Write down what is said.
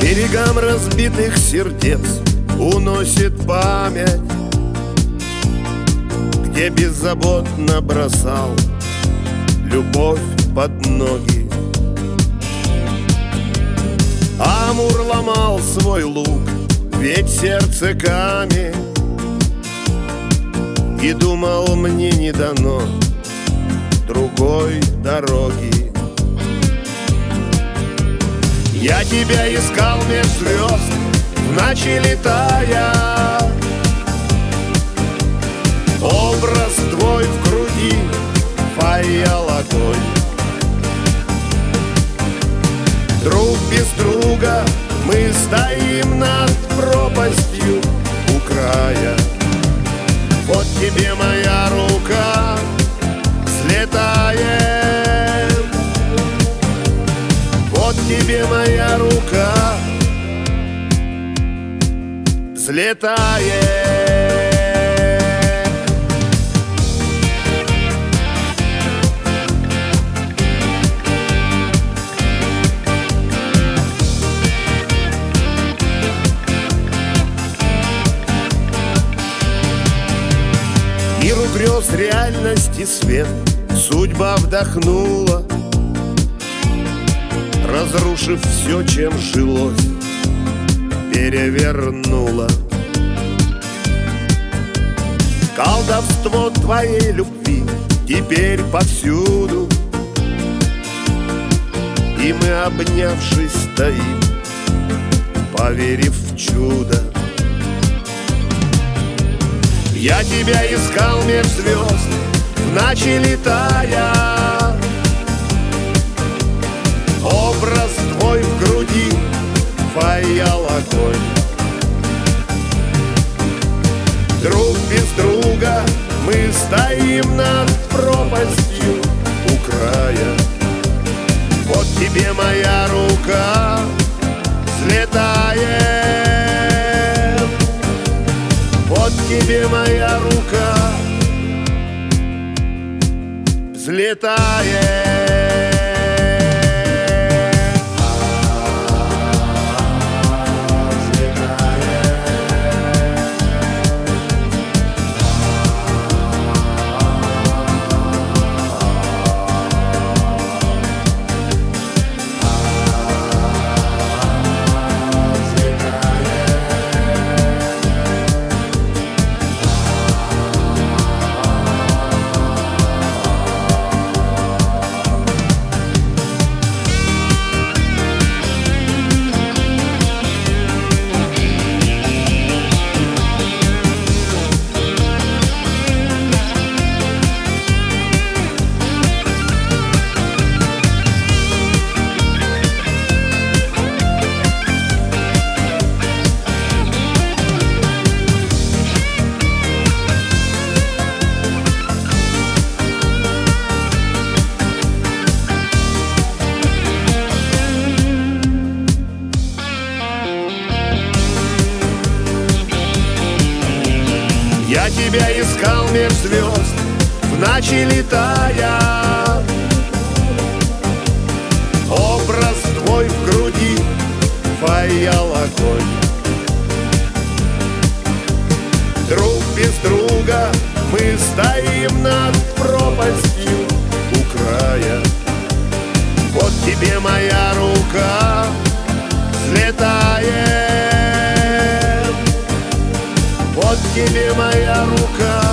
берегам разбитых сердец уносит память, где беззаботно бросал любовь под ноги. Амур ломал свой лук, ведь сердце камень, и думал, мне не дано другой дороги. Я тебя искал меж звезд, в ночи летая, образ твой в груди паял огонь. Друг без друга мы стоим над пропастью у края. Вот тебе моя рука, взлетаем. Вот тебе моя рука, взлетаем. Миру грез реальности свет судьба вдохнула, разрушив все, чем жилось, перевернула. Колдовство твоей любви теперь повсюду, и мы, обнявшись, стоим, поверив в чудо. Я тебя искал меж звезд, в ночи летая, образ твой в груди паял огонь. Друг без друга мы стоим над пропастью у края. Вот тебе моя рука, взлетаем. Вот тебе моя рука, взлетаем. Я тебя искал меж звезд, в ночи летая, образ твой в груди паял огонь. Друг без друга мы стоим над пропастью у края. Вот тебе моя рука, взлетаем. Вот тебе моя рука,